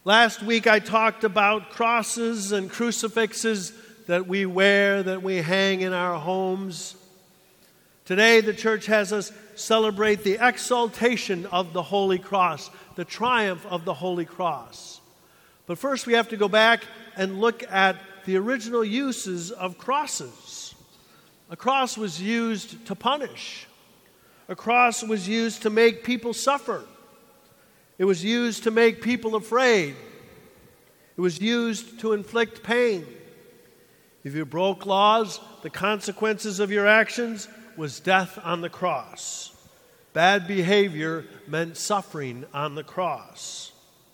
Last week I talked about crosses and crucifixes that we wear, that we hang in our homes. Today the church has us celebrate the exaltation of the Holy Cross, the triumph of the Holy Cross. But first we have to go back and look at the original uses of crosses. A cross was used to punish. A cross was used to make people suffer. It was used to make people afraid. It was used to inflict pain. If you broke laws, the consequences of your actions was death on the cross. Bad behavior meant suffering on the cross.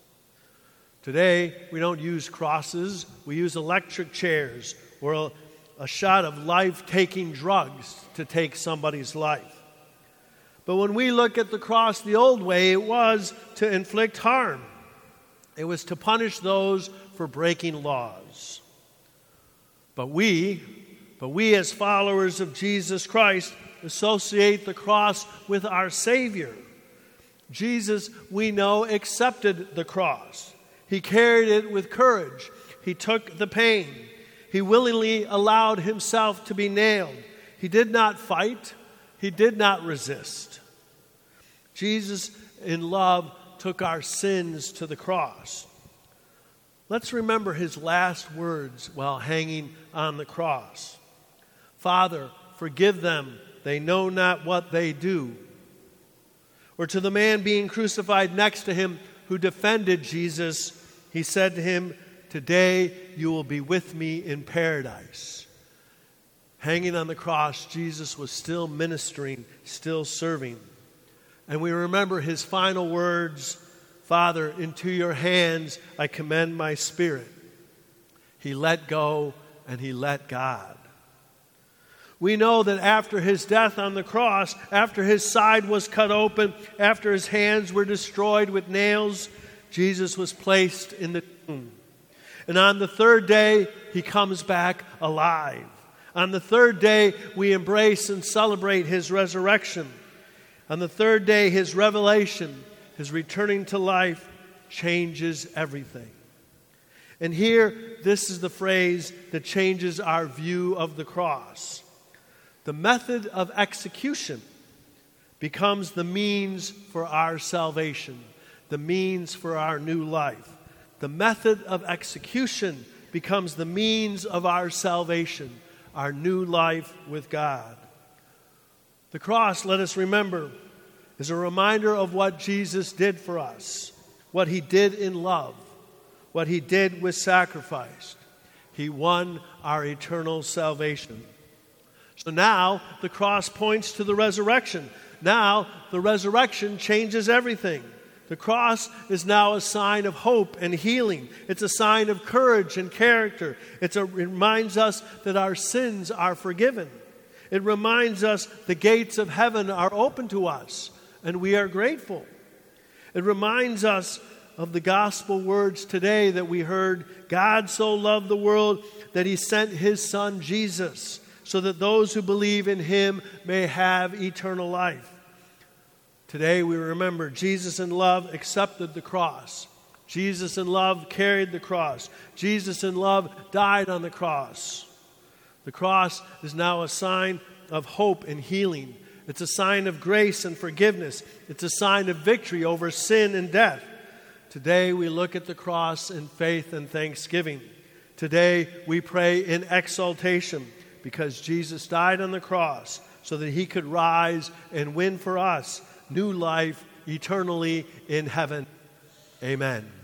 Today, we don't use crosses. We use electric chairs or a shot of life-taking drugs to take somebody's life. But when we look at the cross the old way, it was to inflict harm. It was to punish those for breaking laws. But we as followers of Jesus Christ associate the cross with our Savior. Jesus, we know, accepted the cross. He carried it with courage. He took the pain. He willingly allowed himself to be nailed. He did not fight. He did not resist. Jesus, in love, took our sins to the cross. Let's remember his last words while hanging on the cross. Father, forgive them. They know not what they do. Or to the man being crucified next to him who defended Jesus, he said to him, today you will be with me in paradise. Hanging on the cross, Jesus was still ministering, still serving. And we remember his final words, Father, into your hands I commend my spirit. He let go and he let God. We know that after his death on the cross, after his side was cut open, after his hands were destroyed with nails, Jesus was placed in the tomb. And on the third day, he comes back alive. On the third day, we embrace and celebrate his resurrection. On the third day, his revelation, his returning to life, changes everything. And here, this is the phrase that changes our view of the cross. The method of execution becomes the means for our salvation, the means for our new life. The method of execution becomes the means of our salvation, our new life with God. The cross, let us remember, is a reminder of what Jesus did for us, what he did in love, what he did with sacrifice. He won our eternal salvation. So now the cross points to the resurrection. Now the resurrection changes everything. The cross is now a sign of hope and healing. It's a sign of courage and character. It reminds us that our sins are forgiven. It reminds us the gates of heaven are open to us, and we are grateful. It reminds us of the gospel words today that we heard. God so loved the world that he sent his son Jesus, so that those who believe in him may have eternal life. Today we remember Jesus in love accepted the cross. Jesus in love carried the cross. Jesus in love died on the cross. The cross is now a sign of hope and healing. It's a sign of grace and forgiveness. It's a sign of victory over sin and death. Today we look at the cross in faith and thanksgiving. Today we pray in exaltation because Jesus died on the cross so that he could rise and win for us new life eternally in heaven. Amen.